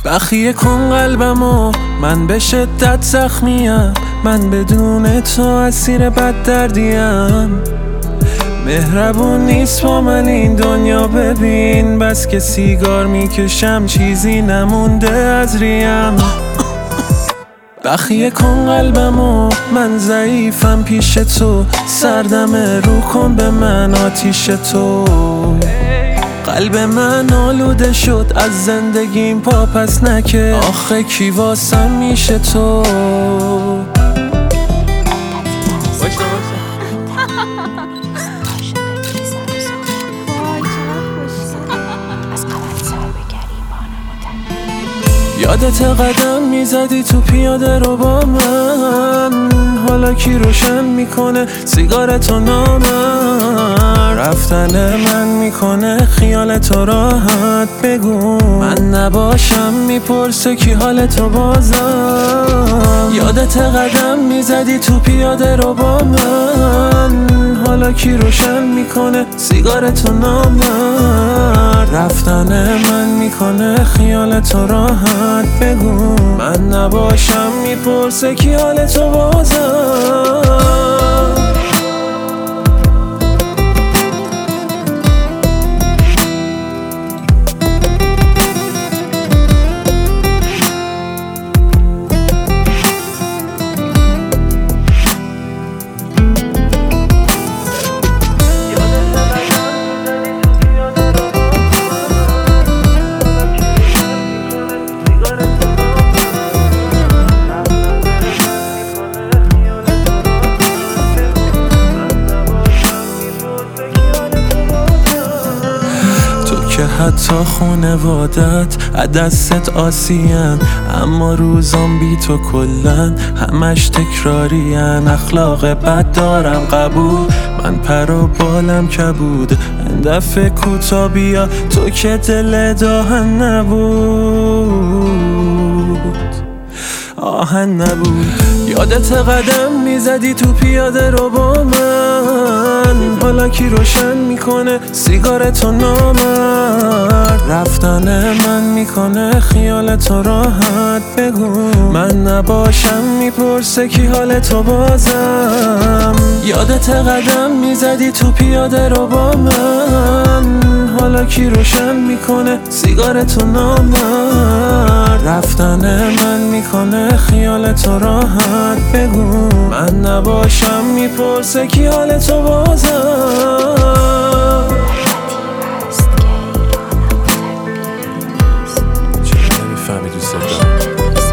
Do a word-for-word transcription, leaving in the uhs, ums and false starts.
بخیه کن قلبمو، من به شدت زخمیم، من بدون تو اسیر بد دردیم. مهربون نیست با من این دنیا، ببین بس که سیگار میکشم چیزی نمونده از ریم. بخیه کن قلبمو، من ضعیفم پیش تو، سردم رو کن به من آتیش تو. قلب من آلوده شد از زندگیم، پا پس نکه آخه کی واسم میشه تو. یادت قدم میزدی تو پیاده رو با من، حالا کی روشن میکنه سیگارتو نامن. رفتن من میکنه خیال تو راحت، بگو من نباشم میپرسه کی حالتو بازم. یادت قدم میزدی تو پیاده رو با من، حالا کی روشن میکنه سیگارتو نامن. رفتن من میکنه خیال تو راحت، بگو من نباشم میپرسه کی حالتو بازم. که حتی خونوادت دستت آسین، اما روزام بی تو کلن همش تکرارین. اخلاق بد دارم قبول، من پر و بالم کبود. این دفعه کوتا بیا تو که دل داهن نبود، آهن نبود. یادت قدم میزدی تو پیاده رو با من، حالا کی روشن میکنه سیگارتو نامرد. رفتن من میکنه خیال تو راحت، بگو من نباشم میپرسه کی حالتو بازم. یادت قدم میزدی تو پیاده رو با من، حالا کی روشن میکنه سیگارتو نامرد. رفتن من میکنه خیال تو راحت، بگو من نباشم میپرسه کی حالتو بازم. چرا نمیفهمی دوست دارم؟